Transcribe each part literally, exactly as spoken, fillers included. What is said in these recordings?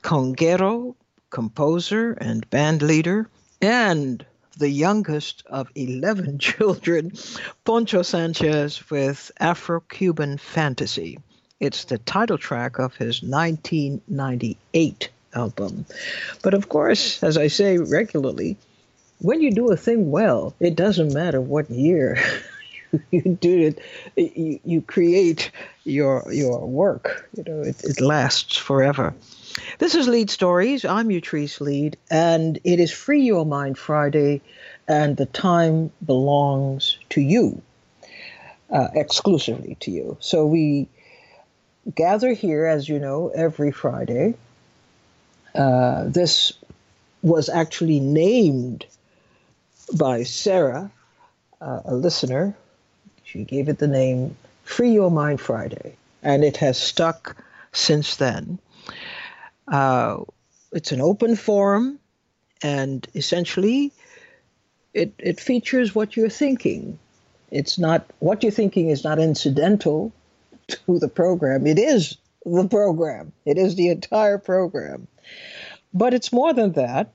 conguero, composer, and band leader, and the youngest of eleven children, Poncho Sanchez with Afro-Cuban Fantasy. It's the title track of his nineteen ninety-eight album. But of course, as I say regularly, when you do a thing well, it doesn't matter what year you do it. You, you create your your work. You know, it, it lasts forever. This is Lead Stories. I'm Utrice Lead, and it is Free Your Mind Friday, and the time belongs to you, uh, exclusively to you. So we gather here, as you know, every Friday. Uh, this was actually named by Sarah, uh, a listener. She gave it the name Free Your Mind Friday, and it has stuck since then. Uh, it's an open forum, and essentially it, it features what you're thinking. It's not, what you're thinking is not incidental to the program. It is the program. It is the entire program. But it's more than that.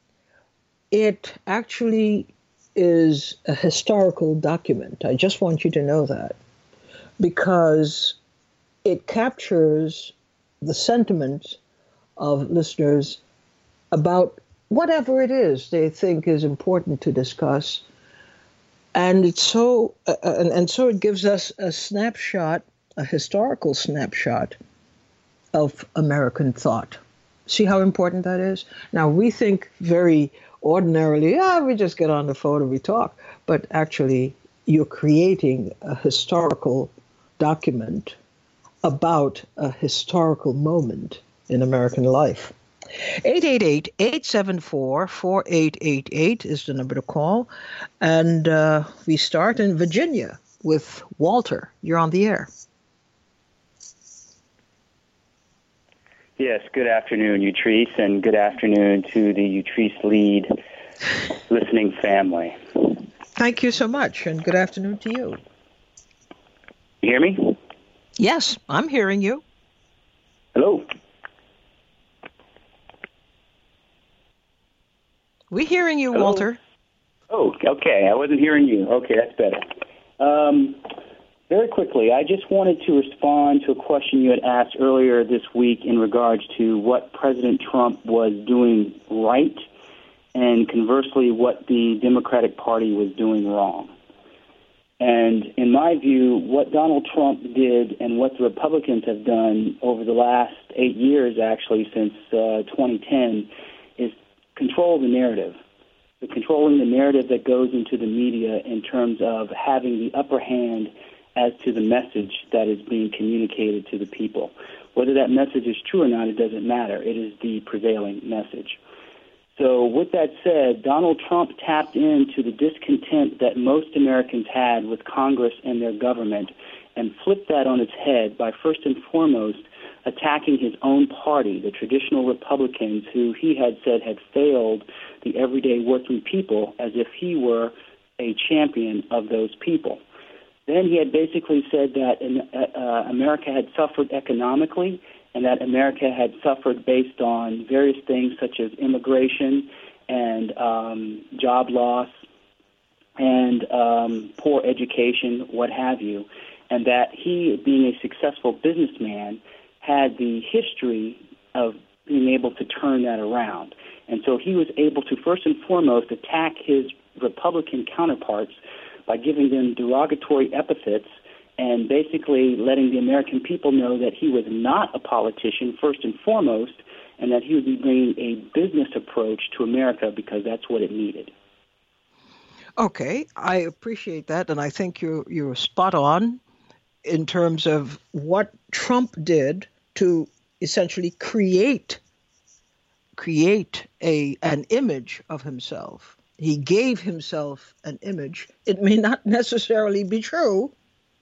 It actually is a historical document. I just want you to know that, because it captures the sentiment of listeners about whatever it is they think is important to discuss. And it's so, uh, and, and so it gives us a snapshot, a historical snapshot of American thought. See how important that is? Now, we think very ordinarily, ah, we just get on the phone and we talk. But actually, you're creating a historical document about a historical moment in American life. eight eight eight, eight seven four, four eight eight eight is the number to call. And uh, we start in Virginia with Walter. You're on the air. Yes, good afternoon, Utrice, and good afternoon to the Utrice Lead listening family. Thank you so much, and good afternoon to you. You hear me? Yes, I'm hearing you. Hello? We're hearing you, Hello? Walter. Oh, okay. I wasn't hearing you. Okay, that's better. Um, very quickly, I just wanted to respond to a question you had asked earlier this week in regards to what President Trump was doing right and conversely what the Democratic Party was doing wrong. And in my view, what Donald Trump did and what the Republicans have done over the last eight years, actually, since uh, twenty ten, is control the narrative. The controlling the narrative that goes into the media in terms of having the upper hand as to the message that is being communicated to the people. Whether that message is true or not, it doesn't matter. It is the prevailing message. So with that said, Donald Trump tapped into the discontent that most Americans had with Congress and their government and flipped that on its head by first and foremost attacking his own party, the traditional Republicans, who he had said had failed the everyday working people, as if he were a champion of those people. Then he had basically said that uh, uh, America had suffered economically and that America had suffered based on various things such as immigration and um, job loss and um, poor education, what have you, and that he, being a successful businessman, had the history of being able to turn that around. And so he was able to first and foremost attack his Republican counterparts by giving them derogatory epithets and basically letting the American people know that he was not a politician, first and foremost, and that he would be bringing a business approach to America because that's what it needed. Okay, I appreciate that, and I think you're, you're spot on in terms of what Trump did to essentially create create a an image of himself. He gave himself an image. It may not necessarily be true.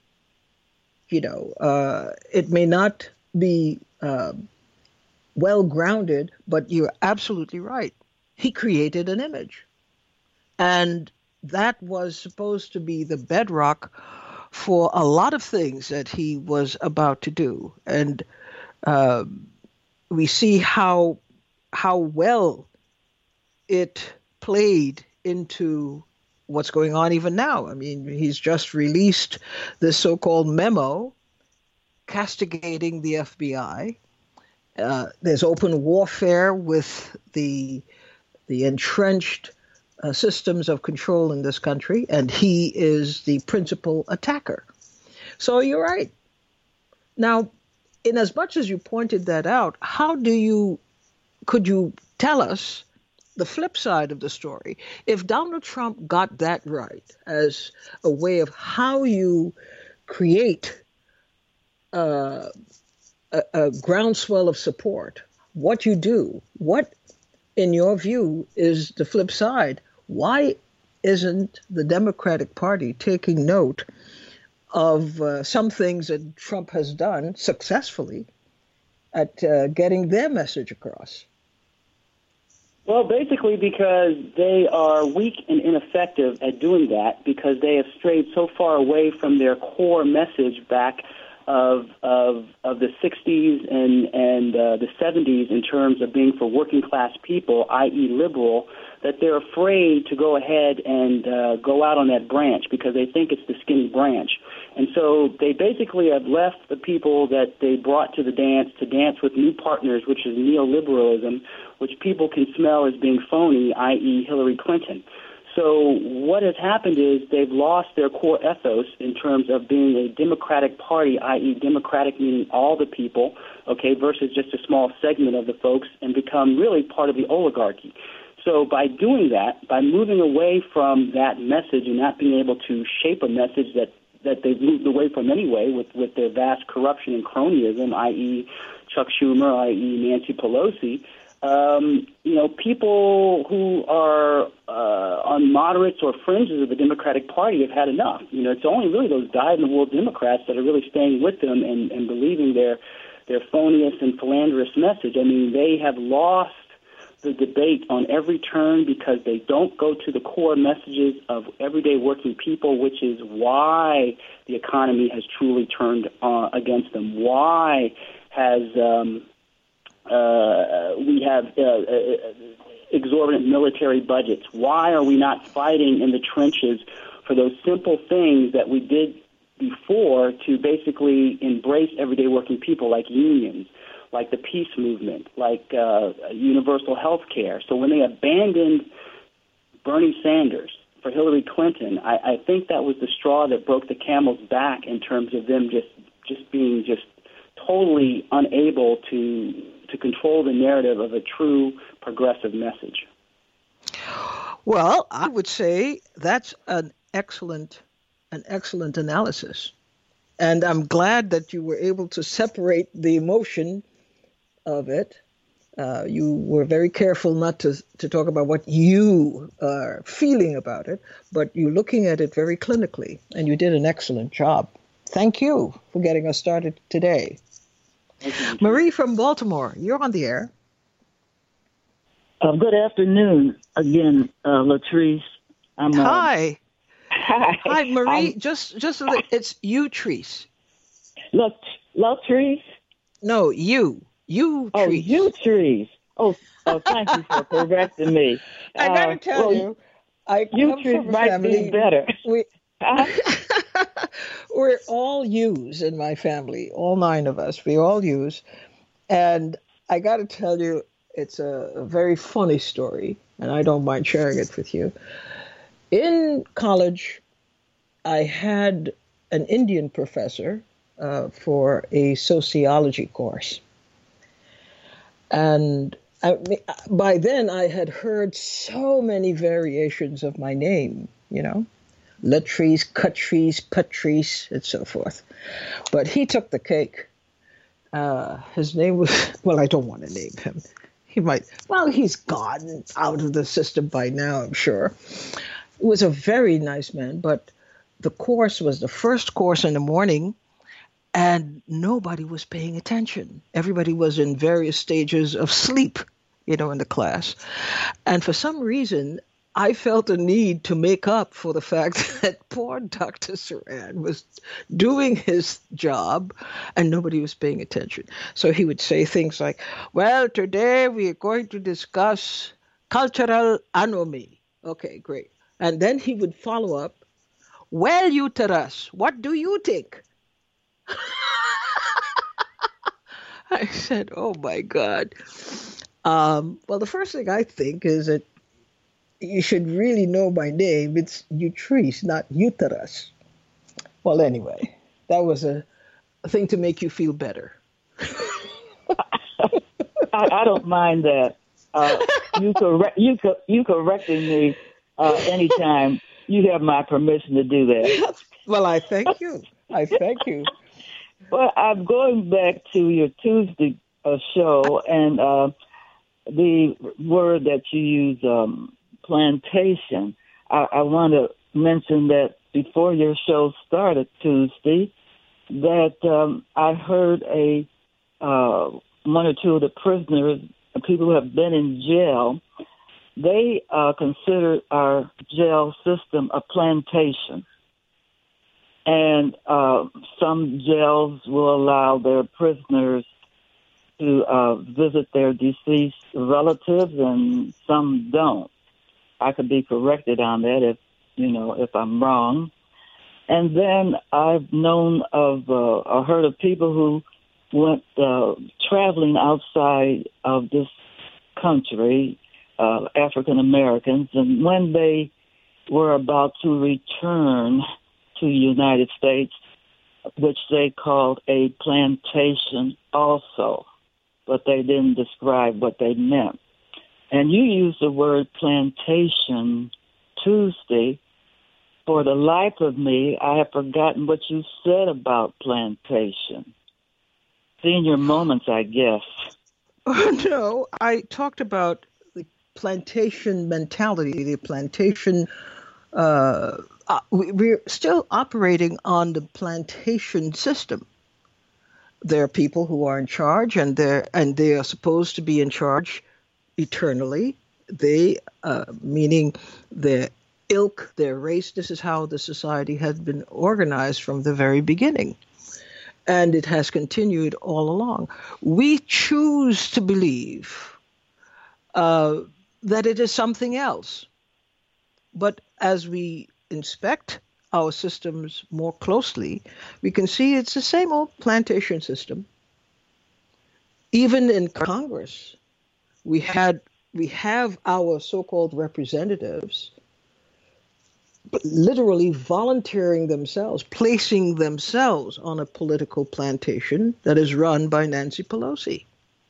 You know, uh, it may not be uh, well-grounded, but you're absolutely right. He created an image. And that was supposed to be the bedrock for a lot of things that he was about to do. And um, we see how how well it played into what's going on even now. I mean, he's just released this so-called memo castigating the F B I. Uh, there's open warfare with the the entrenched uh, systems of control in this country, and he is the principal attacker. So you're right. Now, in as much as you pointed that out, how do you, could you tell us the flip side of the story? If Donald Trump got that right as a way of how you create uh, a, a groundswell of support, what you do, what, in your view, is the flip side? Why isn't the Democratic Party taking note of uh, some things that Trump has done successfully at uh, getting their message across? Well, basically because they are weak and ineffective at doing that, because they have strayed so far away from their core message back of of of the sixties and and uh, the seventies in terms of being for working class people, that is liberal, that they're afraid to go ahead and uh, go out on that branch because they think it's the skinny branch. And so they basically have left the people that they brought to the dance to dance with new partners, which is neoliberalism, which people can smell as being phony, that is. Hillary Clinton. So what has happened is they've lost their core ethos in terms of being a Democratic Party, that is Democratic meaning all the people, okay, versus just a small segment of the folks, and become really part of the oligarchy. So by doing that, by moving away from that message and not being able to shape a message that, that they've moved away from anyway with, with their vast corruption and cronyism, that is. Chuck Schumer, that is. Nancy Pelosi, Um, you know, people who are uh, on moderates or fringes of the Democratic Party have had enough. You know, it's only really those dyed-in-the-wool Democrats that are really staying with them and, and believing their their phoniest and philanderous message. I mean, they have lost the debate on every turn because they don't go to the core messages of everyday working people, which is why the economy has truly turned uh, against them. Why has um, Uh, we have uh, uh, exorbitant military budgets. Why are we not fighting in the trenches for those simple things that we did before to basically embrace everyday working people, like unions, like the peace movement, like uh, universal health care? So when they abandoned Bernie Sanders for Hillary Clinton, I, I think that was the straw that broke the camel's back in terms of them just, just being just totally unable to to control the narrative of a true progressive message. Well, I would say that's an excellent, an excellent analysis. And I'm glad that you were able to separate the emotion of it. Uh, you were very careful not to, to talk about what you are feeling about it, but you're looking at it very clinically, and you did an excellent job. Thank you for getting us started today. Marie from Baltimore, you're on the air. Uh, good afternoon again, uh, Latrice. I'm, uh, Hi. Hi. Hi, Marie. I'm, just, just so that it's you, Treese. Lat- Latrice? No, you. You, Oh, Treese. you, Trees. Oh, oh, thank you for correcting me. I uh, gotta tell well, you, I you come Trees from a might family. be better. We, uh, we're all U's in my family, all nine of us. We all U's. And I got to tell you, it's a, a very funny story, and I don't mind sharing it with you. In college, I had an Indian professor uh, for a sociology course. And I, by then, I had heard so many variations of my name, you know, Latrice, Catrice, Patrice, and so forth. But he took the cake. Uh, his name was, well, I don't want to name him. He might, well, he's gone out of the system by now, I'm sure. He was a very nice man, but the course was the first course in the morning, and nobody was paying attention. Everybody was in various stages of sleep, you know, in the class. And for some reason, I felt a need to make up for the fact that poor Doctor Saran was doing his job and nobody was paying attention. So he would say things like, well, today we are going to discuss cultural anomy. Okay, great. And then he would follow up, well, uterus, what do you think? I said, oh my God. Um, well, the first thing I think is that you should really know my name. It's Utrice, not Uterus. Well, anyway, that was a, a thing to make you feel better. I, I don't mind that. Uh, you correct you co- you correcting me uh, anytime. You have my permission to do that. Well, I thank you. I thank you. Well, I'm going back to your Tuesday uh, show and uh, the word that you use, um, plantation. I, I want to mention that before your show started Tuesday, that um, I heard a uh, one or two of the prisoners, people who have been in jail, they uh, consider our jail system a plantation. And uh, some jails will allow their prisoners to uh, visit their deceased relatives, and some don't. I could be corrected on that if, you know, if I'm wrong. And then I've known of, uh, or heard of people who went uh, traveling outside of this country, uh, African Americans, and when they were about to return to the United States, which they called a plantation also, but they didn't describe what they meant. And you used the word plantation Tuesday. For the life of me, I have forgotten what you said about plantation. Senior moments, I guess. Oh, no, I talked about the plantation mentality, the plantation. Uh, uh, we, we're still operating on the plantation system. There are people who are in charge, and they're and they are supposed to be in charge eternally. They, uh, meaning their ilk, their race. This is how the society has been organized from the very beginning. And it has continued all along. We choose to believe uh, that it is something else. But as we inspect our systems more closely, we can see it's the same old plantation system. Even in Congress, we had we have our so-called representatives literally volunteering themselves, placing themselves on a political plantation that is run by Nancy Pelosi.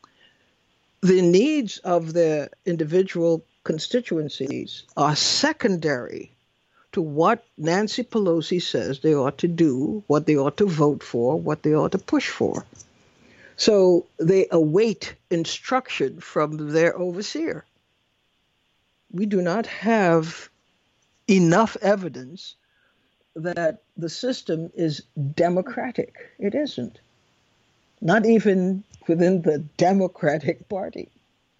The needs of their individual constituencies are secondary to what Nancy Pelosi says they ought to do, what they ought to vote for, what they ought to push for. So they await instruction from their overseer. We do not have enough evidence that the system is democratic. It isn't. Not even within the Democratic Party.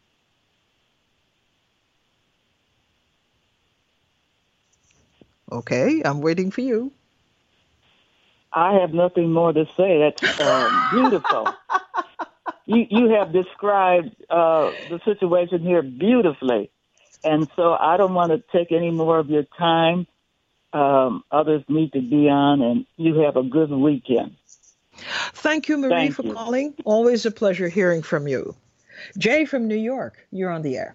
Okay, I'm waiting for you. I have nothing more to say. That's uh, beautiful. You you have described uh, the situation here beautifully. And so I don't want to take any more of your time. Um, others need to be on, and you have a good weekend. Thank you, Marie, Thank for you. calling. Always a pleasure hearing from you. Jay from New York, you're on the air.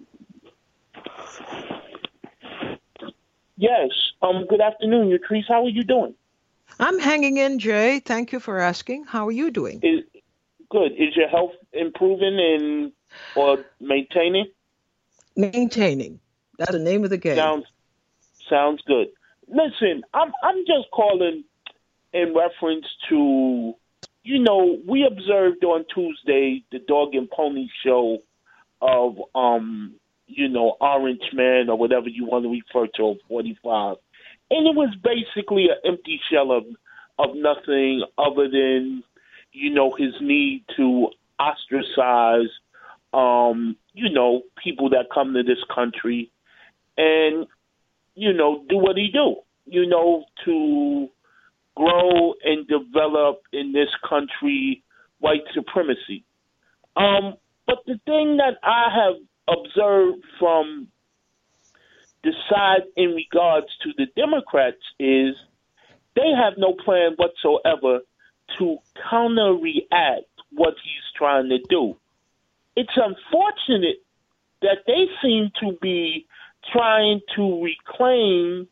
Yes. Um. Good afternoon, Utrice. How are you doing? I'm hanging in, Jay. Thank you for asking. How are you doing? Is good. Is your health improving and or maintaining? Maintaining. That's the name of the game. Sounds sounds good. Listen, I'm I'm just calling in reference to, you know, we observed on Tuesday the Dog and Pony show of um you know Orange Man or whatever you want to refer to, forty-five, and it was basically an empty shell of of nothing other than, you know, his need to ostracize um you know people that come to this country and, you know, do what he do, you know, to grow and develop in this country white supremacy. Um, but the thing that I have observed from the side in regards to the Democrats is they have no plan whatsoever to counter-react what he's trying to do. It's unfortunate that they seem to be trying to reclaim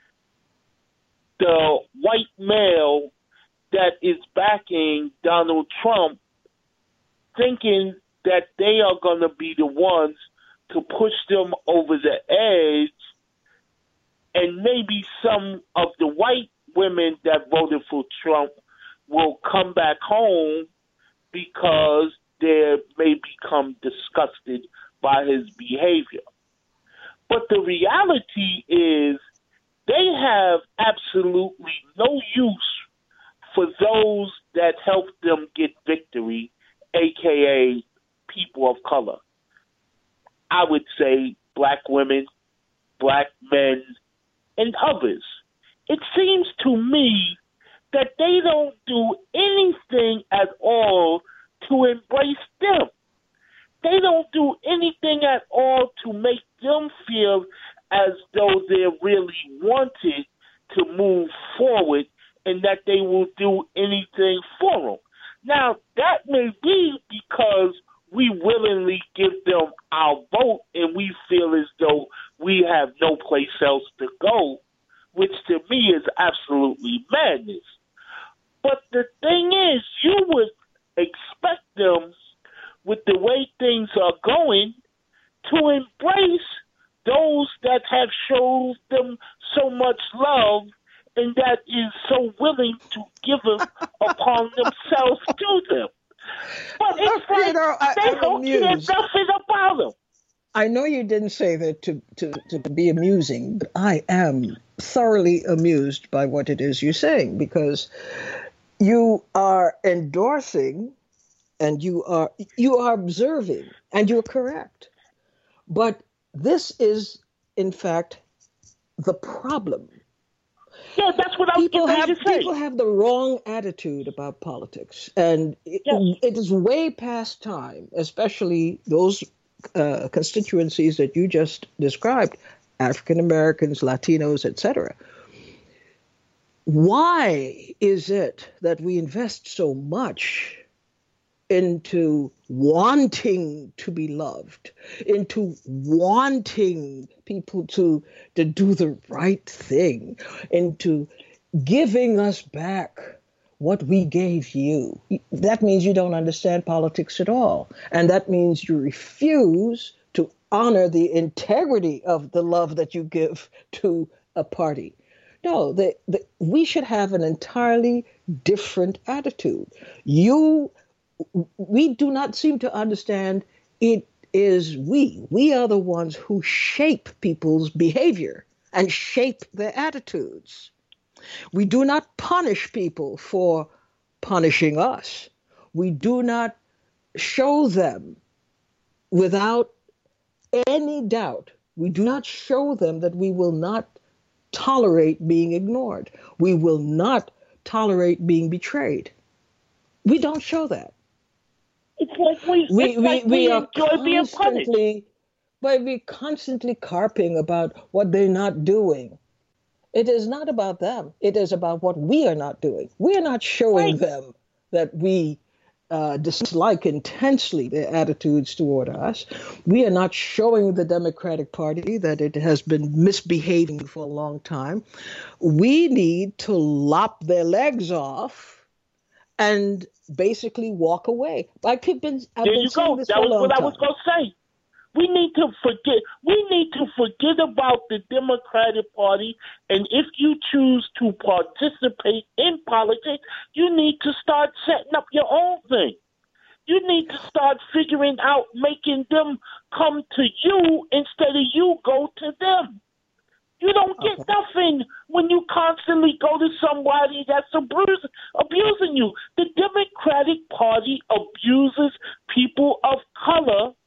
the white male that is backing Donald Trump, thinking that they are going to be the ones to push them over the edge, and maybe some of the white women that voted for Trump will come back home because they may become disgusted by his behavior. But the reality is they have absolutely no use for those that helped them get victory, a k a people of color. I would say black women, black men, and others. It seems to me that they don't do anything at all to embrace them. They don't do anything at all to make them feel as though they're really wanted to move forward and that they will do anything for them. Now, that may be because we willingly give them our vote and we feel as though we have no place else to go, which to me is absolutely madness. But the thing is, you would expect them, with the way things are going, to embrace those that have showed them so much love and that is so willing to give it upon themselves to them. But it's like you know, I, they I'm don't care amused. nothing about them. I know you didn't say that to, to, to be amusing, but I am thoroughly amused by what it is you're saying, because you are endorsing and you are you are observing, and you're correct. But this is, in fact, the problem. Yeah, that's what I was People getting have ready to say. people have the wrong attitude about politics, and it, Yes. it is way past time, especially those uh, constituencies that you just described, African Americans, Latinos, et cetera. Why is it that we invest so much into wanting to be loved, into wanting people to, to do the right thing, into giving us back what we gave you? That means you don't understand politics at all. And that means you refuse to honor the integrity of the love that you give to a party. No, the, the, we should have an entirely different attitude. You We do not seem to understand it is we. We are the ones who shape people's behavior and shape their attitudes. We do not punish people for punishing us. We do not show them without any doubt. We do not show them that we will not tolerate being ignored. We will not tolerate being betrayed. We don't show that. It's like we, We, it's we, like we we are enjoy being punished. constantly, but we're constantly carping about what they're not doing. It is not about them. It is about what we are not doing. We are not showing Right. them that we uh, dislike intensely their attitudes toward us. We are not showing the Democratic Party that it has been misbehaving for a long time. We need to lop their legs off and basically walk away. Like I've been, I've There been you saying go. this That for a was long what I time. was going to say. We need to forget. We need to forget about the Democratic Party, and if you choose to participate in politics, you need to start setting up your own thing. You need to start figuring out making them come to you instead of you go to them. You don't get Okay. nothing when you constantly go to somebody that's abusing, abusing you. The Democratic Party abuses people of color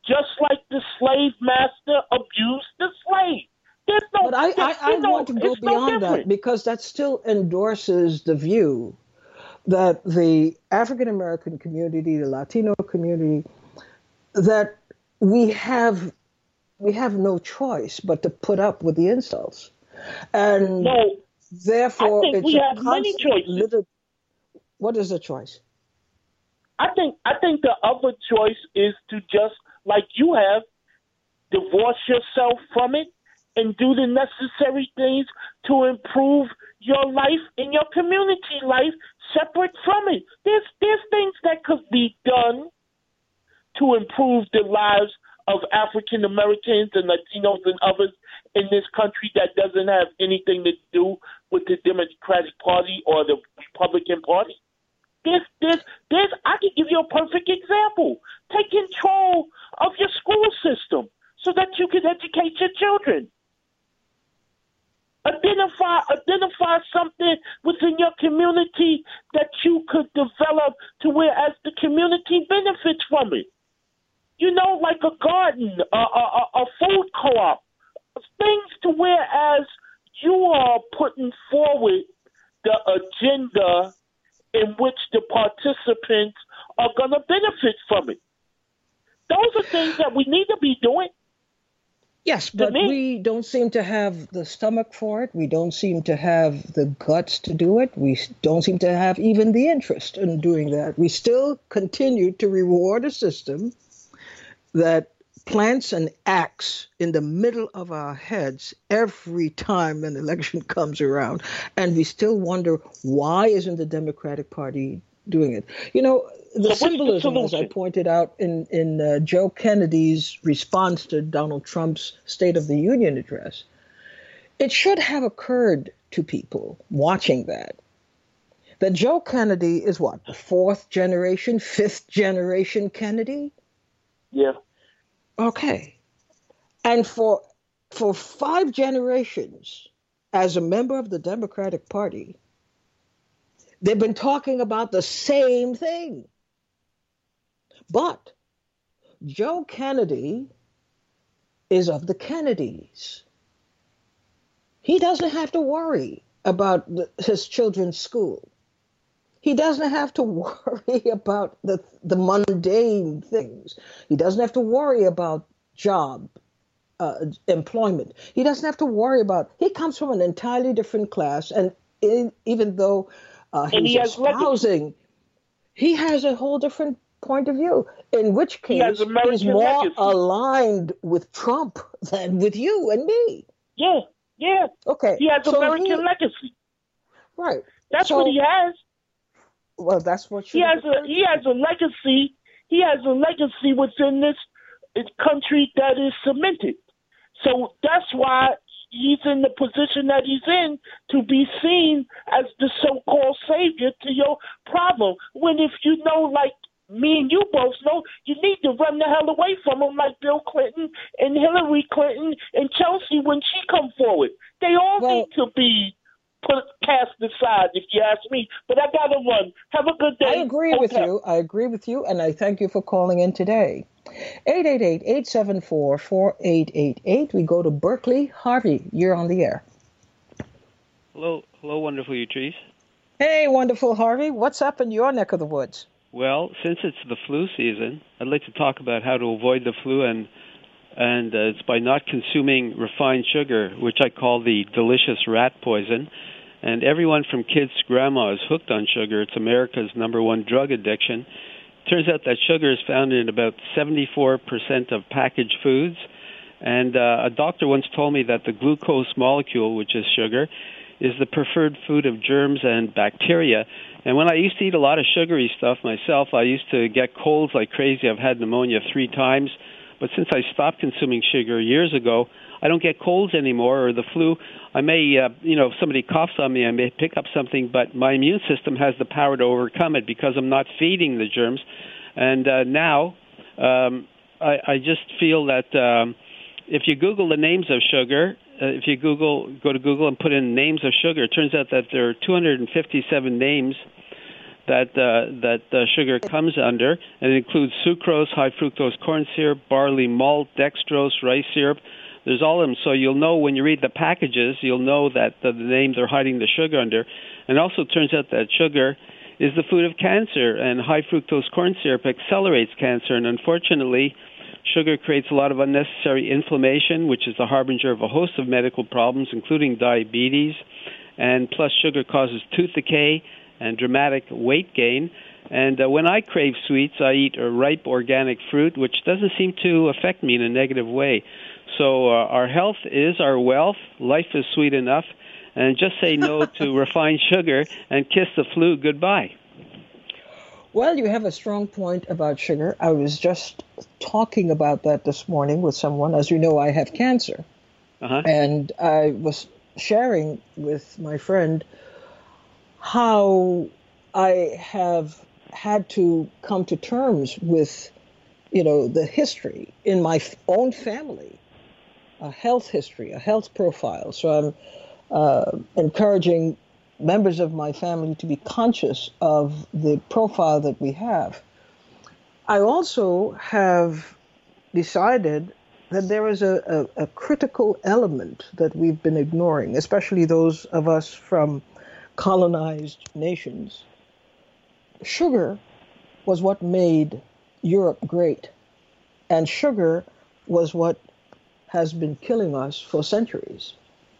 just like the slave master abused the slave. There's no, but I, I, I no, want to go beyond no that, because that still endorses the view that the African American community, the Latino community, that we have we have no choice but to put up with the insults, and no, therefore I think it's we a have many choices. Little, what is the choice? I think I think the other choice is to just, like you have, divorce yourself from it and do the necessary things to improve your life and your community life separate from it. There's there's things that could be done to improve the lives of African Americans and Latinos and others in this country that doesn't have anything to do with the Democratic Party or the Republican Party. There's, there's, there's, I can give you a perfect example. Take control of your school system so that you can educate your children. Identify, identify something within your community that you could develop to where as the community benefits from it. You know, like a garden, a, a, a food co-op, things to where as you are putting forward the agenda in which the participants are going to benefit from it. Those are things that we need to be doing. Yes, but we don't seem to have the stomach for it. We don't seem to have the guts to do it. We don't seem to have even the interest in doing that. We still continue to reward a system that plants an axe in the middle of our heads every time an election comes around. And we still wonder, why isn't the Democratic Party doing it? You know, the so symbolism, the as I pointed out in, in uh, Joe Kennedy's response to Donald Trump's State of the Union address, it should have occurred to people watching that, that Joe Kennedy is what, the fourth generation, fifth generation Kennedy? Yeah. Okay. And for for five generations, as a member of the Democratic Party, they've been talking about the same thing. But Joe Kennedy is of the Kennedys. He doesn't have to worry about the, his children's school. He doesn't have to worry about the, the mundane things. He doesn't have to worry about job, uh, employment. He doesn't have to worry about, he comes from an entirely different class. And in, even though uh, he's he espousing, he has a whole different point of view, in which case he he's more legacy. aligned with Trump than with you and me. Yeah, yeah. Okay. He has so American he, legacy. Right. That's so, what he has. Well, that's what he has. A, he has a legacy. He has a legacy within this country that is cemented. So that's why he's in the position that he's in, to be seen as the so-called savior to your problem. When if you know, like me and you both know, you need to run the hell away from him, like Bill Clinton and Hillary Clinton and Chelsea when she come forward. They all well, need to be put cast aside, if you ask me. But I gotta run. Have a good day. I agree with you. I agree with you, and I thank you for calling in today. eight eight eight, eight seven four, four eight eight eight. We go to Berkeley. Harvey, you're on the air. Hello, hello, wonderful Utrice. Hey, wonderful Harvey. What's up in your neck of the woods? Well, since it's the flu season, I'd like to talk about how to avoid the flu, and and uh, it's by not consuming refined sugar, which I call the delicious rat poison. And everyone from kids to grandma is hooked on sugar. It's America's number one drug addiction. Turns out that sugar is found in about seventy-four percent of packaged foods. And uh, a doctor once told me that the glucose molecule, which is sugar, is the preferred food of germs and bacteria. And when I used to eat a lot of sugary stuff myself, I used to get colds like crazy. I've had pneumonia three times. But since I stopped consuming sugar years ago, I don't get colds anymore or the flu. I may, uh, you know, if somebody coughs on me, I may pick up something, but my immune system has the power to overcome it because I'm not feeding the germs. And uh, now um, I, I just feel that um, if you Google the names of sugar, uh, if you Google, go to Google and put in names of sugar, it turns out that there are two hundred fifty-seven names that uh, that uh, sugar comes under, and it includes sucrose, high fructose corn syrup, barley malt, dextrose, rice syrup. There's all of them, so you'll know when you read the packages, you'll know that the, the name they're hiding the sugar under. And also, it turns out that sugar is the food of cancer, and high fructose corn syrup accelerates cancer. And unfortunately, sugar creates a lot of unnecessary inflammation, which is the harbinger of a host of medical problems, including diabetes. And plus, sugar causes tooth decay and dramatic weight gain. And uh, when I crave sweets, I eat a ripe organic fruit, which doesn't seem to affect me in a negative way. So uh, our health is our wealth. Life is sweet enough. And just say no to refined sugar and kiss the flu goodbye. Well, you have a strong point about sugar. I was just talking about that this morning with someone. As you know, I have cancer. Uh-huh. And I was sharing with my friend how I have had to come to terms with, you know, the history in my own family, a health history, a health profile. So I'm uh, encouraging members of my family to be conscious of the profile that we have. I also have decided that there is a, a, a critical element that we've been ignoring, especially those of us from colonized nations. Sugar was what made Europe great, and sugar was what has been killing us for centuries.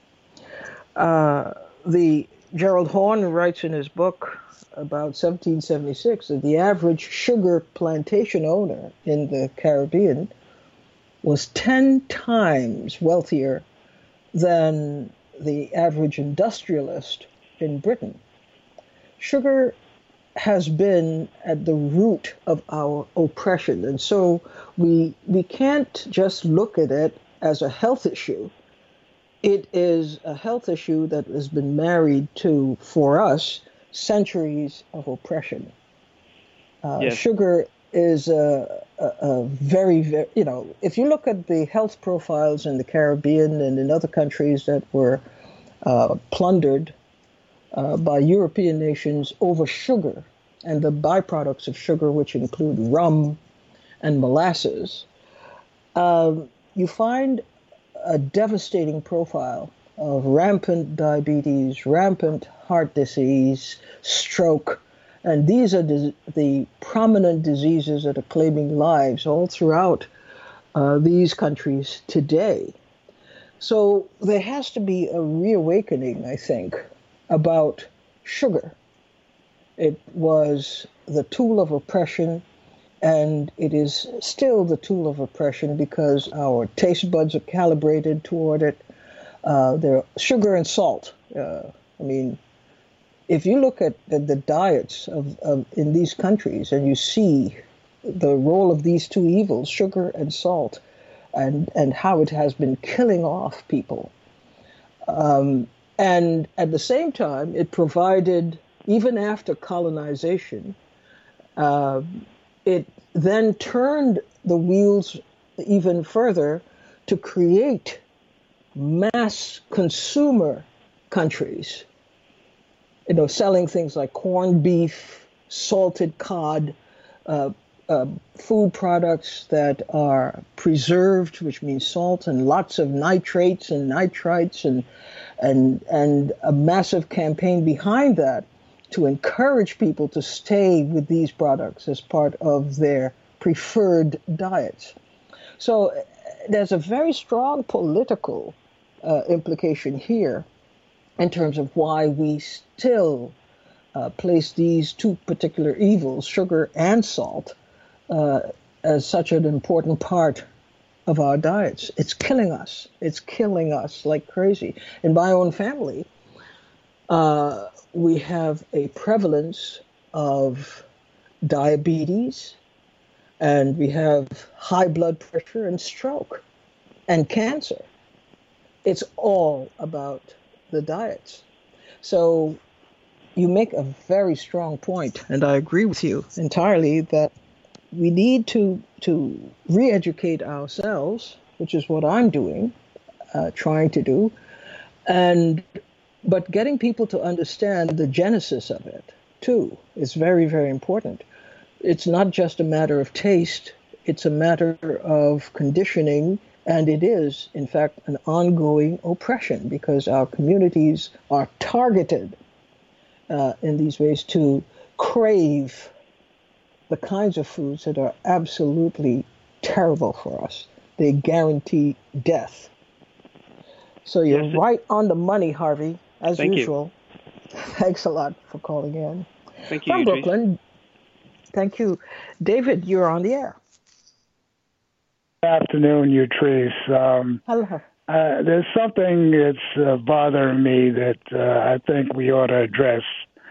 Uh, the Gerald Horne writes in his book about seventeen seventy-six that the average sugar plantation owner in the Caribbean was ten times wealthier than the average industrialist in Britain. Sugar has been at the root of our oppression, and so we we can't just look at it as a health issue. It is a health issue that has been married to, for us, centuries of oppression. Uh, yes. Sugar is a, a, a very, very, you know, if you look at the health profiles in the Caribbean and in other countries that were uh, plundered uh, by European nations over sugar and the byproducts of sugar, which include rum and molasses, uh, you find a devastating profile of rampant diabetes, rampant heart disease, stroke, and these are the, the prominent diseases that are claiming lives all throughout uh, these countries today. So there has to be a reawakening, I think, about sugar. It was the tool of oppression, and it is still the tool of oppression because our taste buds are calibrated toward it. Uh, there are sugar and salt. Uh, I mean, if you look at the, the diets of, of in these countries and you see the role of these two evils, sugar and salt, and, and how it has been killing off people. Um, and at the same time, it provided, even after colonization, uh, it then turned the wheels even further to create mass consumer countries, you know, selling things like corned beef, salted cod, uh, uh, food products that are preserved, which means salt, and lots of nitrates and nitrites, and and and a massive campaign behind that to encourage people to stay with these products as part of their preferred diets. So there's a very strong political uh, implication here in terms of why we still uh, place these two particular evils, sugar and salt, uh, as such an important part of our diets. It's killing us. It's killing us like crazy. In my own family, uh, we have a prevalence of diabetes, and we have high blood pressure and stroke and cancer. It's all about the diets. So you make a very strong point, and I agree with you entirely that we need to to re-educate ourselves, which is what I'm doing, uh, trying to do, and but getting people to understand the genesis of it, too. It's very, very important. It's not just a matter of taste. It's a matter of conditioning, and it is, in fact, an ongoing oppression because our communities are targeted uh, in these ways to crave the kinds of foods that are absolutely terrible for us. They guarantee death. So you're Yes, right on the money, Harvey, as Thank usual. You. Thanks a lot for calling in. Thank you, From Idris. Brooklyn, thank you. David, you're on the air. Good afternoon, Utrice. Um, Hello. uh, there's something that's uh, bothering me that uh, I think we ought to address.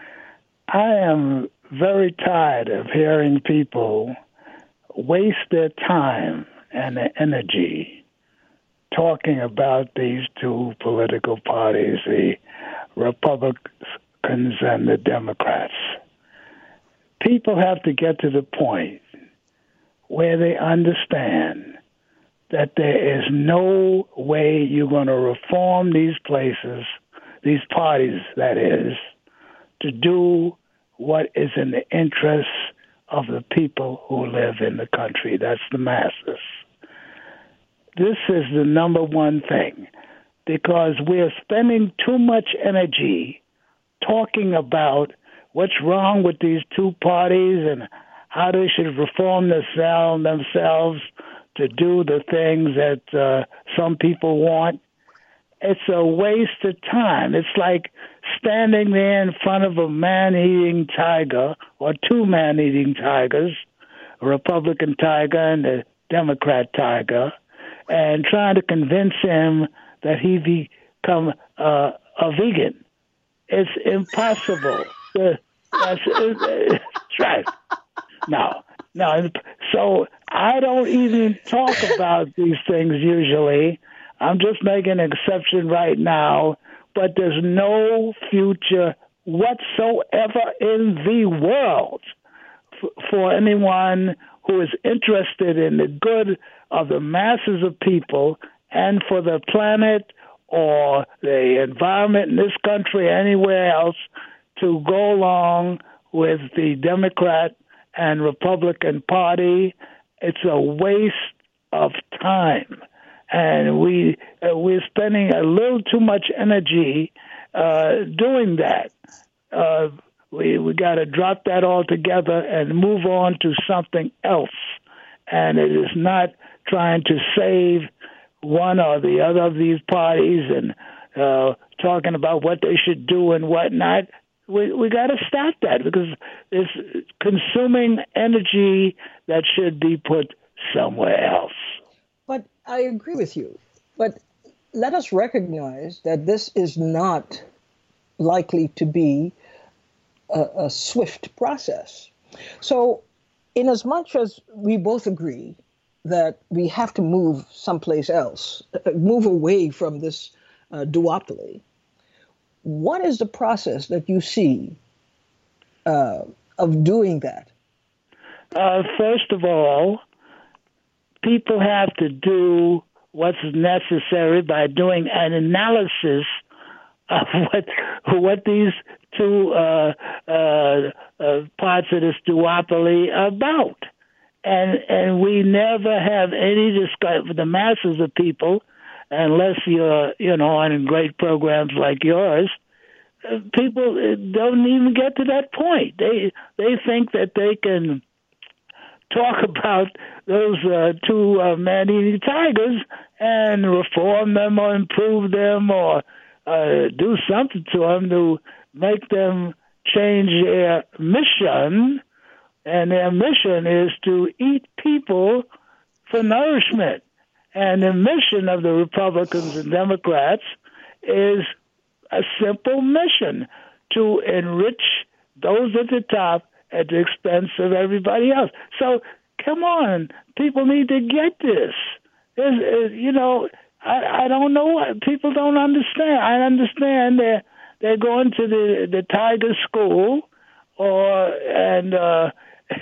I am very tired of hearing people waste their time and their energy talking about these two political parties, the Republicans and the Democrats. People have to get to the point where they understand that there is no way you're going to reform these places, these parties, that is, to do what is in the interests of the people who live in the country. That's the masses. This is the number one thing, because we're spending too much energy talking about what's wrong with these two parties and how they should reform themselves, themselves to do the things that uh, some people want. It's a waste of time. It's like standing there in front of a man-eating tiger or two man-eating tigers, a Republican tiger and a Democrat tiger, and trying to convince him that he become uh, a vegan. It's impossible. Uh, that's, that's right. No, no. So I don't even talk about these things usually. I'm just making an exception right now, but there's no future whatsoever in the world f- for anyone who is interested in the good of the masses of people and for the planet or the environment in this country, anywhere else, to go along with the Democrat and Republican Party. It's a waste of time. And we, uh, we're spending a little too much energy uh, doing that. Uh, we we got to drop that altogether and move on to something else. And it is not trying to save one or the other of these parties and uh, talking about what they should do and whatnot. We we got to stop that because it's consuming energy that should be put somewhere else. But I agree with you. But let us recognize that this is not likely to be a, a swift process. So, in as much as we both agree that we have to move someplace else, move away from this uh, duopoly, what is the process that you see uh, of doing that? Uh, first of all, people have to do what's necessary by doing an analysis of what what these two uh, uh, uh, parts of this duopoly are about. And and we never have any discussion with the masses of people, unless you're, you know, on great programs like yours. People don't even get to that point. They they think that they can talk about those uh, two uh, man-eating tigers and reform them or improve them or uh, do something to them to make them change their mission. And their mission is to eat people for nourishment. And the mission of the Republicans and Democrats is a simple mission to enrich those at the top at the expense of everybody else. So, come on, people need to get this. There's, you know, I, I don't know what people don't understand. I understand they're they're going to the the Tiger School, or and uh,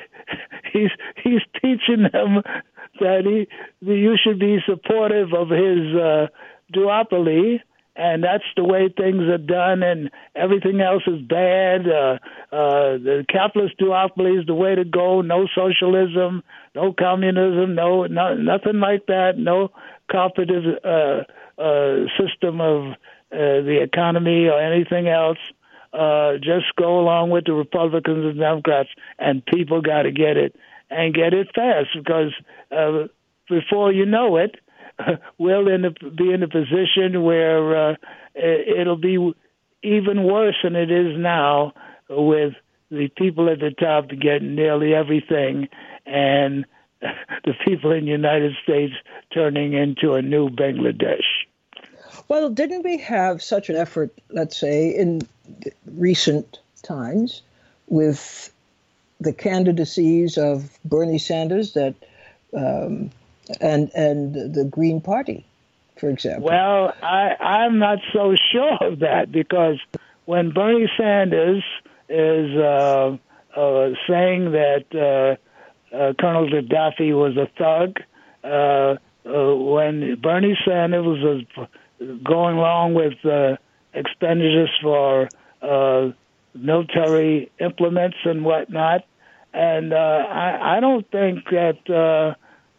he's he's teaching them that he that you should be supportive of his uh, duopoly, and that's the way things are done, and everything else is bad. Uh, uh, the capitalist duopoly is the way to go. No socialism, no communism, no, no nothing like that. No cooperative uh, uh, system of uh, the economy or anything else. Uh, just go along with the Republicans and Democrats, and people got to get it and get it fast, because uh, before you know it, we'll end up be in a position where uh, it'll be even worse than it is now, with the people at the top getting nearly everything, and the people in the United States turning into a new Bangladesh. Well, didn't we have such an effort, let's say, in recent times with the candidacies of Bernie Sanders that um, and and the Green Party, for example? Well, I, I'm not so sure of that, because when Bernie Sanders is uh, uh, saying that uh, uh, Colonel Gaddafi was a thug, uh, uh, when Bernie Sanders was going along with uh, expenditures for uh, military implements and whatnot, and uh, I, I don't think that uh,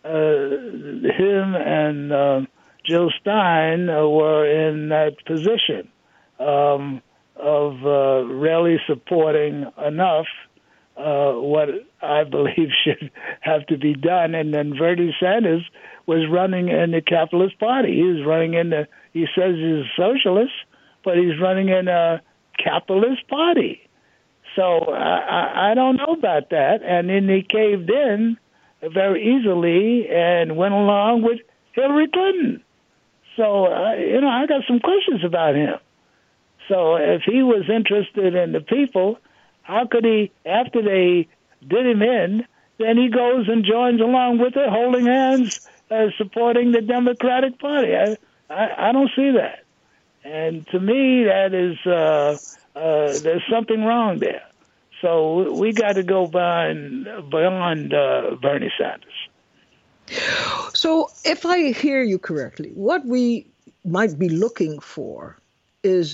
uh, him and uh, Jill Stein uh, were in that position um, of uh, really supporting enough uh, what I believe should have to be done. And then Bernie Sanders was running in the Capitalist Party. He was running in the, he says he's a socialist, but he's running in a capitalist party. So I, I don't know about that. And then he caved in very easily and went along with Hillary Clinton. So, uh, you know, I got some questions about him. So if he was interested in the people, how could he, after they did him in, then he goes and joins along with it, holding hands, uh, supporting the Democratic Party? I, I, I don't see that. And to me, that is, uh, uh, there's something wrong there. So we got to go beyond, beyond uh, Bernie Sanders. So if I hear you correctly, what we might be looking for is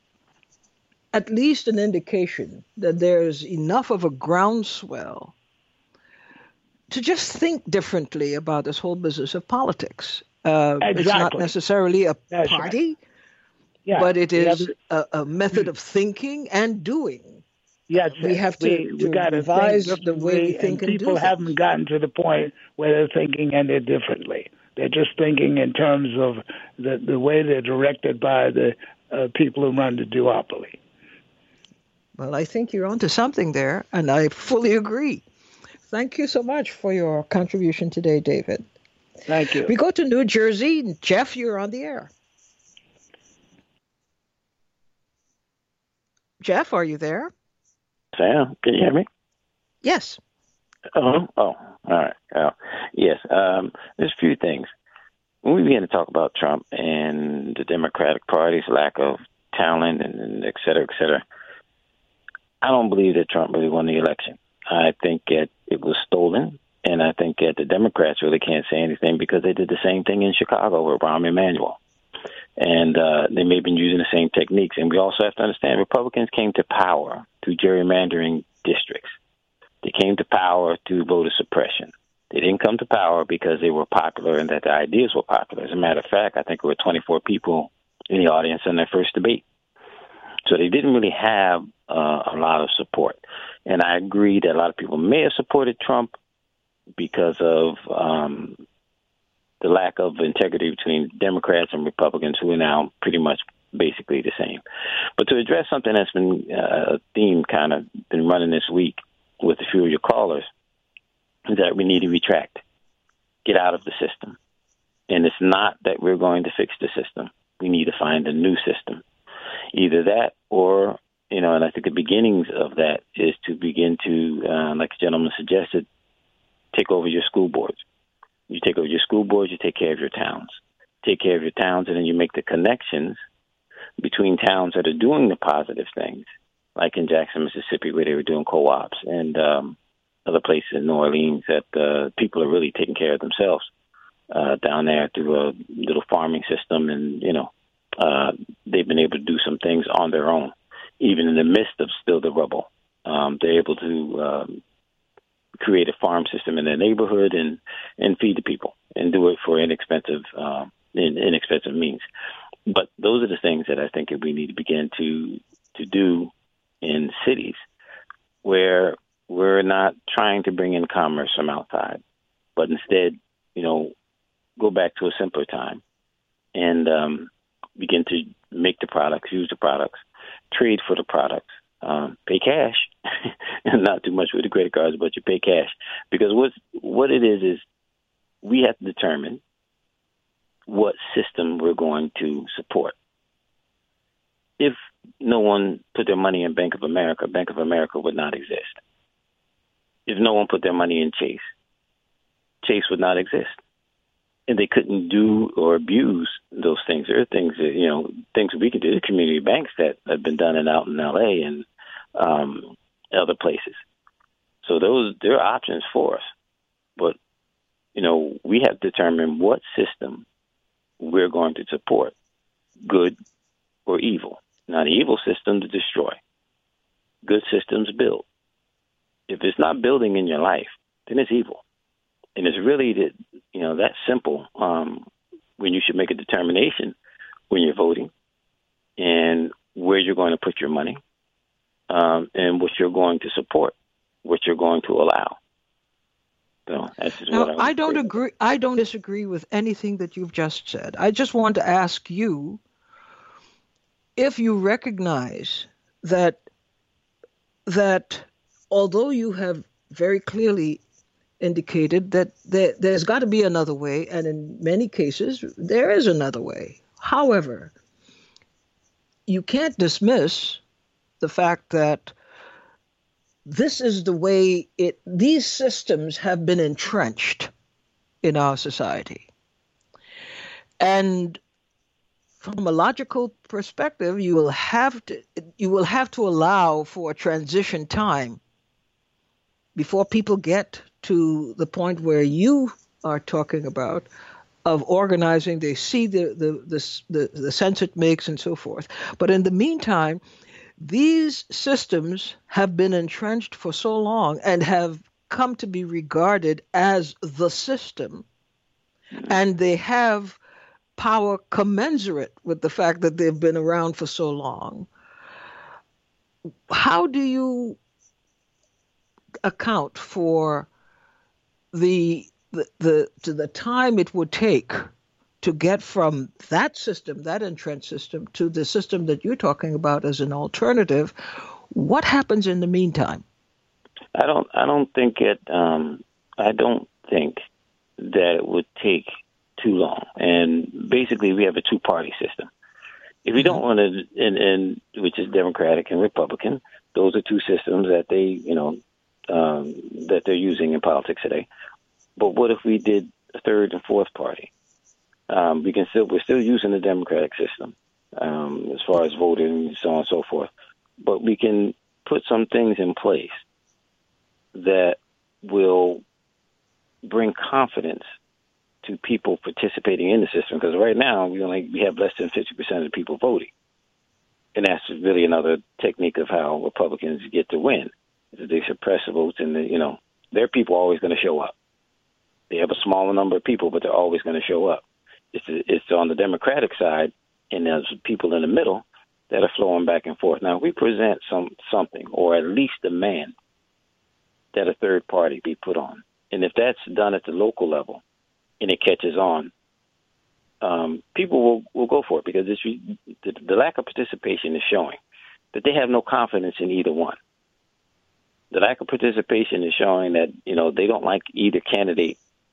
at least an indication that there's enough of a groundswell to just think differently about this whole business of politics. Uh, exactly. It's not necessarily a That's party, right. Yeah. but it is yeah. a, a method of thinking and doing. Yes, we have to, we, to we got to revise think the way we think and and people do haven't things. gotten to the point where they're thinking and they're differently. They're just thinking in terms of the, the way they're directed by the uh, people who run the duopoly. Well, I think you're onto something there, and I fully agree. Thank you so much for your contribution today, David. Thank you. We go to New Jersey. Jeff, you're on the air. Jeff, are you there? Sam, can you hear me? Yes. Oh, oh, all right. Oh, yes. Um, there's a few things. When we begin to talk about Trump and the Democratic Party's lack of talent and, and et cetera, et cetera, I don't believe that Trump really won the election. I think that it was stolen, and I think that the Democrats really can't say anything because they did the same thing in Chicago with Rahm Emanuel. And uh, they may have been using the same techniques. And we also have to understand Republicans came to power through gerrymandering districts. They came to power through voter suppression. They didn't come to power because they were popular and that the ideas were popular. As a matter of fact, I think there were twenty-four people in the audience in their first debate. So they didn't really have uh, a lot of support. And I agree that a lot of people may have supported Trump because of um, the lack of integrity between Democrats and Republicans, who are now pretty much basically the same. But to address something that's been uh, a theme kind of been running this week with a few of your callers, is that we need to retract, get out of the system. And it's not that we're going to fix the system. We need to find a new system. Either that or, you know, and I think the beginnings of that is to begin to, uh, like the gentleman suggested, take over your school boards. You take over your school boards, you take care of your towns. Take care of your towns, and then you make the connections between towns that are doing the positive things, like in Jackson, Mississippi, where they were doing co-ops, and um, other places in New Orleans that uh, people are really taking care of themselves uh, down there through a little farming system and, you know, uh, they've been able to do some things on their own, even in the midst of still the rubble. Um, they're able to um, create a farm system in their neighborhood and, and feed the people and do it for inexpensive uh, in, inexpensive means. But those are the things that I think that we need to begin to to do in cities where we're not trying to bring in commerce from outside, but instead, you know, go back to a simpler time and um, begin to make the products, use the products, trade for the products, um, pay cash, and not too much with the credit cards, but you pay cash. Because what what it is is we have to determine what system we're going to support. If no one put their money in Bank of America, Bank of America would not exist. If no one put their money in Chase, Chase would not exist. And they couldn't do or abuse those things. There are things that, you know, things we could do. The community banks that have been done in, out in L A and um, other places. So those, there are options for us. But, you know, we have to determine what system we're going to support, good or evil. Not an evil system to destroy. Good systems build. If it's not building in your life, then it's evil. And it's really, that, you know, that simple um, when you should make a determination when you're voting and where you're going to put your money um, and what you're going to support, what you're going to allow. So that's just now, what I, I don't say. agree. I don't disagree with anything that you've just said. I just want to ask you if you recognize that that although you have very clearly indicated that there, there's got to be another way, and in many cases there is another way. However, you can't dismiss the fact that this is the way it these systems have been entrenched in our society. And from a logical perspective, you will have to you will have to allow for a transition time before people get to the point where you are talking about of organizing. They see the the the the, the sense it makes and so forth. But in the meantime, these systems have been entrenched for so long and have come to be regarded as the system, and they have power commensurate with the fact that they've been around for so long. How do you account for the the the, to the time it would take to get from that system, that entrenched system, to the system that you're talking about as an alternative? What happens in the meantime? I don't. I don't think it. Um, I don't think that it would take too long. And basically, we have a two-party system. If you don't want to, and, and which is Democratic and Republican, those are two systems that they, you know, um, that they're using in politics today. But what if we did a third and fourth party? Um, we can still we're still using the Democratic system um, as far as voting and so on and so forth. But we can put some things in place that will bring confidence to people participating in the system. Because right now we only we have less than fifty percent of the people voting, and that's really another technique of how Republicans get to win. They suppress the votes, and the, you know their people are always going to show up. They have a smaller number of people, but they're always going to show up. It's, it's on the Democratic side, and there's people in the middle that are flowing back and forth. Now, if we present some something, or at least demand that a third party be put on, and if that's done at the local level and it catches on, um, people will, will go for it, because it's, the, the lack of participation is showing that they have no confidence in either one. The lack of participation is showing that, you know, they don't like either candidate.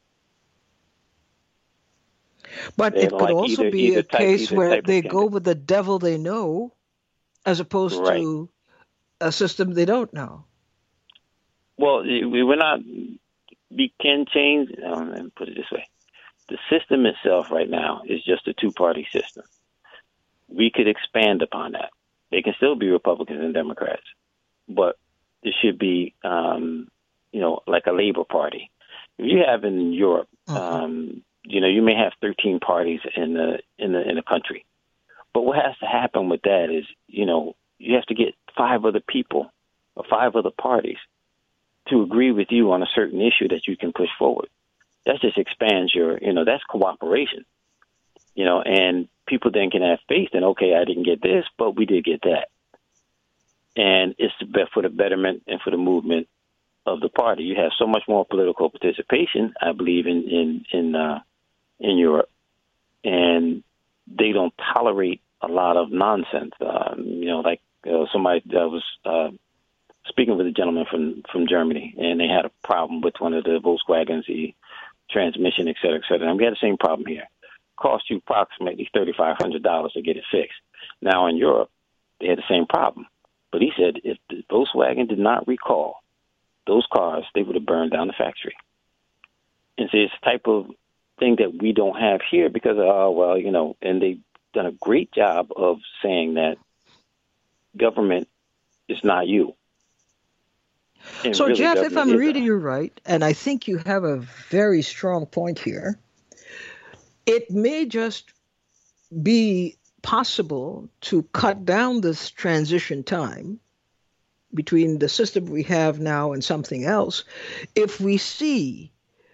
But They it could like also either, be either a type, case where they go candidate. with the devil they know as opposed Right. to a system they don't know. Well, we were not, we can change, um, and put it this way. The system itself right now is just a two-party system. We could expand upon that. They can still be Republicans and Democrats, but there should be, um, you know, like a Labor Party. If you have in Europe, Uh-huh. um, you know, you may have thirteen parties in the in the in the country, But what has to happen with that is, you know, you have to get five other people or five other parties to agree with you on a certain issue that you can push forward. That just expands your, you know, that's cooperation, you know, and people then can have faith in, okay, I didn't get this, but we did get that. And it's for the betterment and for the movement of the party. You have so much more political participation, I believe, in, in, in, uh, in Europe. And they don't tolerate a lot of nonsense. Um, you know, like uh, somebody that was uh, speaking with a gentleman from, from Germany, and they had a problem with one of the Volkswagens, the transmission, et cetera, et cetera. And we had the same problem here. Cost you approximately thirty-five hundred dollars to get it fixed. Now in Europe, they had the same problem. But he said if the Volkswagen did not recall those cars, they would have burned down the factory. And so it's the type of thing that we don't have here because, oh, uh, well, you know, and they've done a great job of saying that government is not you. And so, really, Jeff, if I'm reading a- you right, and I think you have a very strong point here, it may just be possible to cut down this transition time between the system we have now and something else if we see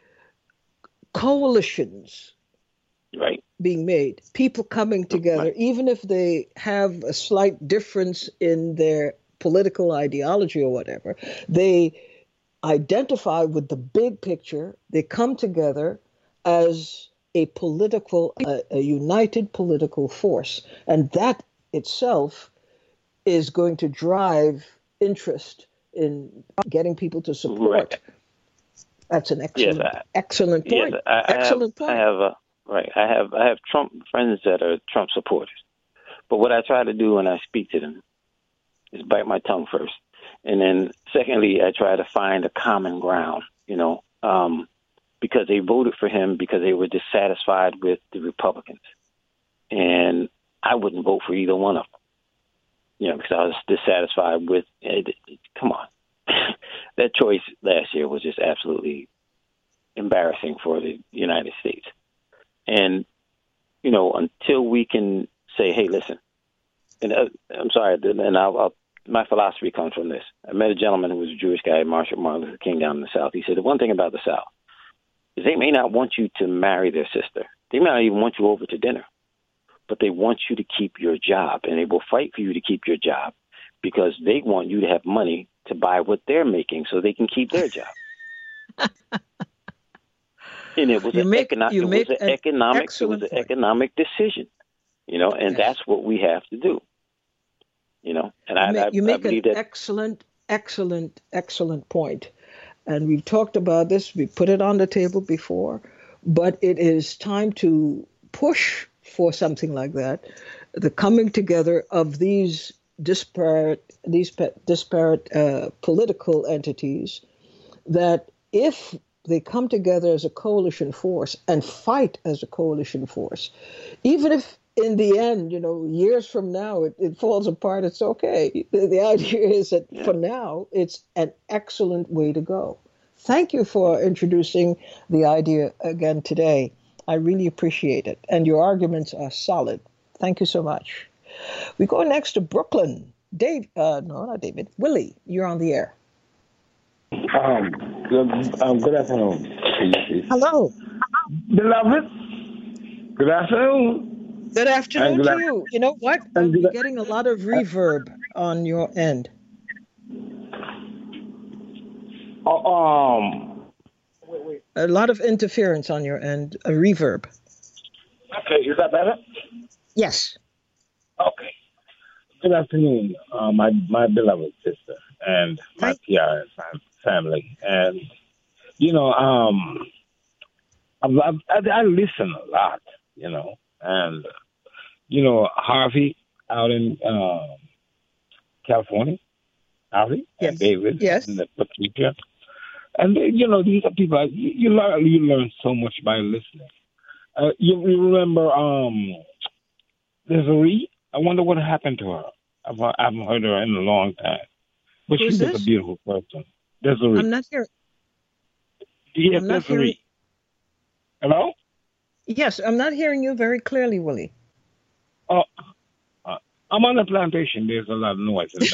coalitions right. being made, people coming together, Right. even if they have a slight difference in their political ideology or whatever, they identify with the big picture, they come together as a political, a, a united political force. And that itself is going to drive interest in getting people to support. Right. That's an excellent, Yes, I- excellent point. Yes, I, I excellent have, point. I have a, right. I have I have Trump friends that are Trump supporters, but what I try to do when I speak to them is bite my tongue first, and then secondly, I try to find a common ground. You know, um, because they voted for him because they were dissatisfied with the Republicans, and I wouldn't vote for either one of them. You know, because I was dissatisfied with. It, it, come on. That choice last year was just absolutely embarrassing for the United States. And, you know, until we can say, hey, listen, and uh, I'm sorry, and I'll, I'll, my philosophy comes from this. I met a gentleman who was a Jewish guy, Marshall Martin Luther King, down in the South. He said, the one thing about the South is they may not want you to marry their sister. They may not even want you over to dinner, but they want you to keep your job, and they will fight for you to keep your job because they want you to have money to buy what they're making so they can keep their job. And it was You an, make- econo- you it was make an an economic, it was excellent an point. economic decision, you know, and Yes. that's what we have to do, you know. And I, You make, I, you I make believe an that excellent, excellent, excellent point. And we've talked about this, we put it on the table before, but it is time to push for something like that, the coming together of these disparate, these pe- disparate uh, political entities, that if they come together as a coalition force and fight as a coalition force, even if in the end, you know, years from now, it, it falls apart, it's okay. The, the idea is that Yeah. for now, it's an excellent way to go. Thank you for introducing the idea again today. I really appreciate it. And your arguments are solid. Thank you so much. We go next to Brooklyn. Dave, uh, no, not David. Willie, you're on the air. Um, good, um, good afternoon. Hello. Beloved, good afternoon. Good afternoon And good to af- you. You know what? and I'm good- getting a lot of reverb on your end. Uh, um, A lot of interference on your end. A reverb. okay, is that better? Yes. Okay. Good afternoon, uh, my my beloved sister and my Thank- P R fam- family. And, you know, um, I've, I've, I, I listen a lot, you know, and, you know, Harvey out in uh, California, Harvey Yes. and David Yes. and the Patricia. And, you know, these are people, you, you, learn, you learn so much by listening. Uh, you, you remember um, Desiree? I wonder what happened to her. I've, I haven't heard her in a long time. But Who's she was this? a beautiful person. Desiree. I'm not here. Yes, I'm not Desiree. hearing- Hello? Yes, I'm not hearing you very clearly, Willie. Oh, I'm on the plantation. There's a lot of noise in the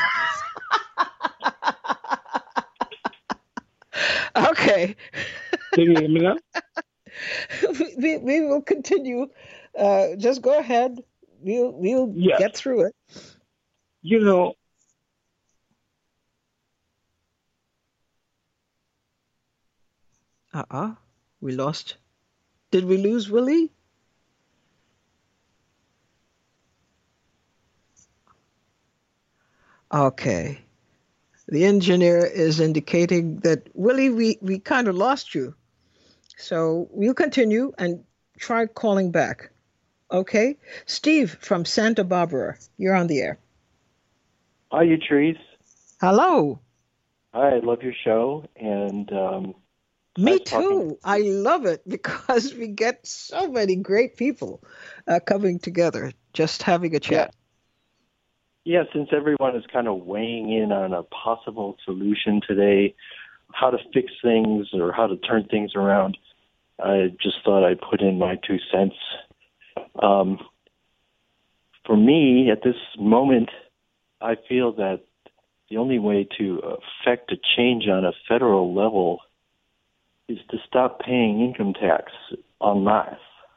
background. Okay. Can you hear me now? we, we will continue. Uh, just go ahead. We'll, we'll Yeah. get through it. You know, Uh-uh. We lost. Did we lose Willie? Okay. The engineer is indicating that, Willie, we, we kind of lost you. So we'll continue and try calling back. Okay? Steve from Santa Barbara, you're on the air. Hi, you trees. Hello. Hi, I love your show. And um, Me nice too. talking. I love it because we get so many great people uh, coming together, just having a chat. Yeah, since everyone is kind of weighing in on a possible solution today, how to fix things or how to turn things around, I just thought I'd put in my two cents. Um, for me, at this moment, I feel that the only way to affect a change on a federal level is to stop paying income tax en masse.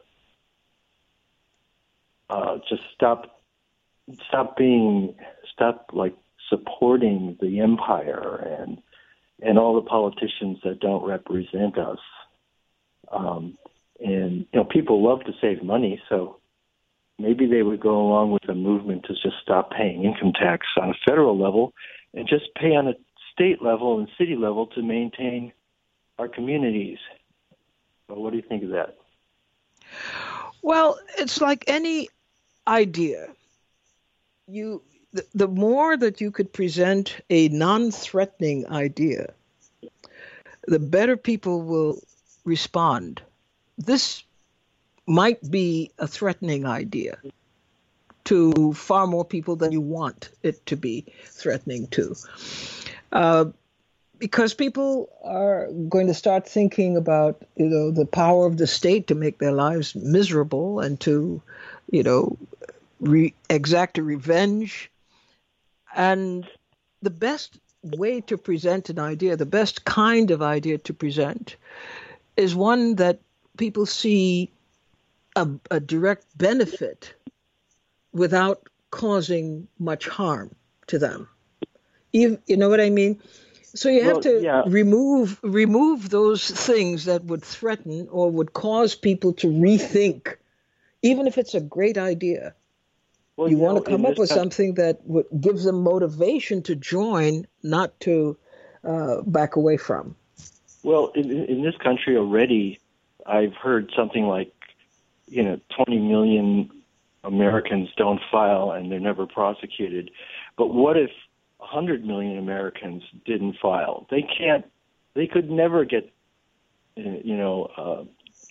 Uh, just stop stop being, stop like supporting the empire and and all the politicians that don't represent us. Um, and you know, people love to save money, so maybe they would go along with a movement to just stop paying income tax on a federal level and just pay on a state level and city level to maintain our communities. So what do you think of that? Well, it's like any idea. You, the, the more that you could present a non-threatening idea, the better people will respond. This might be a threatening idea to far more people than you want it to be threatening to. Uh, because people are going to start thinking about, you know, the power of the state to make their lives miserable and to, you know, re- exact a revenge. And the best way to present an idea, the best kind of idea to present, is one that people see a, a direct benefit without causing much harm to them. You, you know what I mean? So you have Well, to yeah. remove remove those things that would threaten or would cause people to rethink, even if it's a great idea. Well, you you want know, to come in up this with country- something that would gives them motivation to join, not to uh, back away from. Well, in, in this country already, I've heard something like, you know, twenty million Americans don't file and they're never prosecuted. But what if one hundred million Americans didn't file? They can't, they could never get, you know. Uh,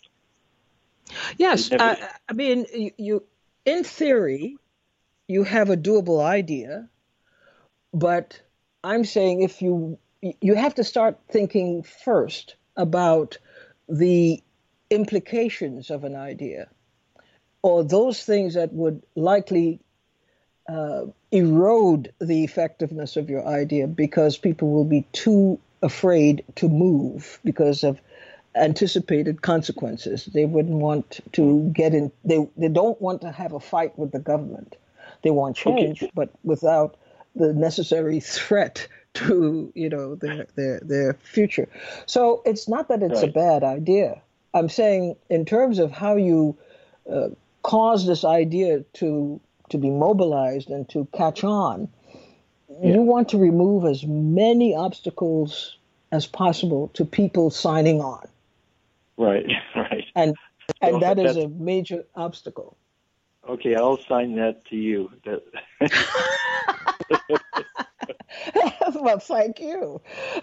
Yes, never, uh, I mean, you, you, in theory, you have a doable idea, but I'm saying if you, you have to start thinking first about the implications of an idea, or those things that would likely uh, erode the effectiveness of your idea because people will be too afraid to move because of anticipated consequences. They wouldn't want to get in, they, they don't want to have a fight with the government. They want change, Okay. but without the necessary threat to, you know, their, their, their future. So it's not that it's Right. a bad idea. I'm saying in terms of how you uh, cause this idea to to be mobilized and to catch on, Yeah. you want to remove as many obstacles as possible to people signing on. right, right. And and So that is that's- a major obstacle. Okay, I'll sign that to you. That, Well, thank you.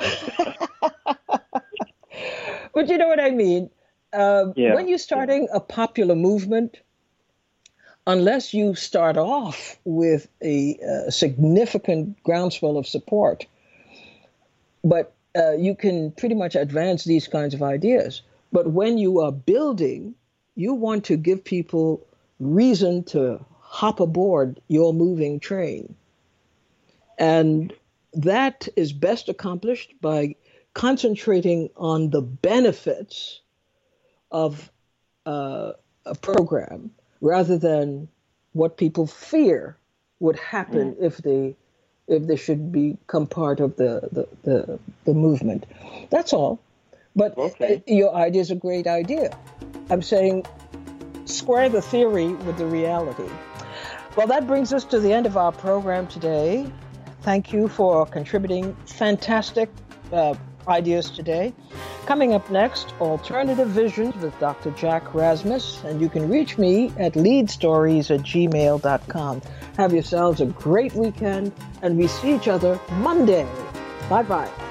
But you know what I mean? Um, Yeah, when you're starting a popular movement, unless you start off with a, uh significant groundswell of support, but uh, you can pretty much advance these kinds of ideas. But when you are building, you want to give people reason to hop aboard your moving train. And that is best accomplished by concentrating on the benefits of uh, a program rather than what people fear would happen mm. if they if they should become part of the, the, the, the movement. That's all. But okay. Your idea is a great idea. I'm saying square the theory with the reality. Well, that brings us to the end of our program today. Thank you for contributing fantastic uh, ideas today. Coming up next, Alternative Visions with Doctor Jack Rasmus, and you can reach me at leadstories at gmail dot com. Have yourselves a great weekend, and we see each other Monday. Bye-bye.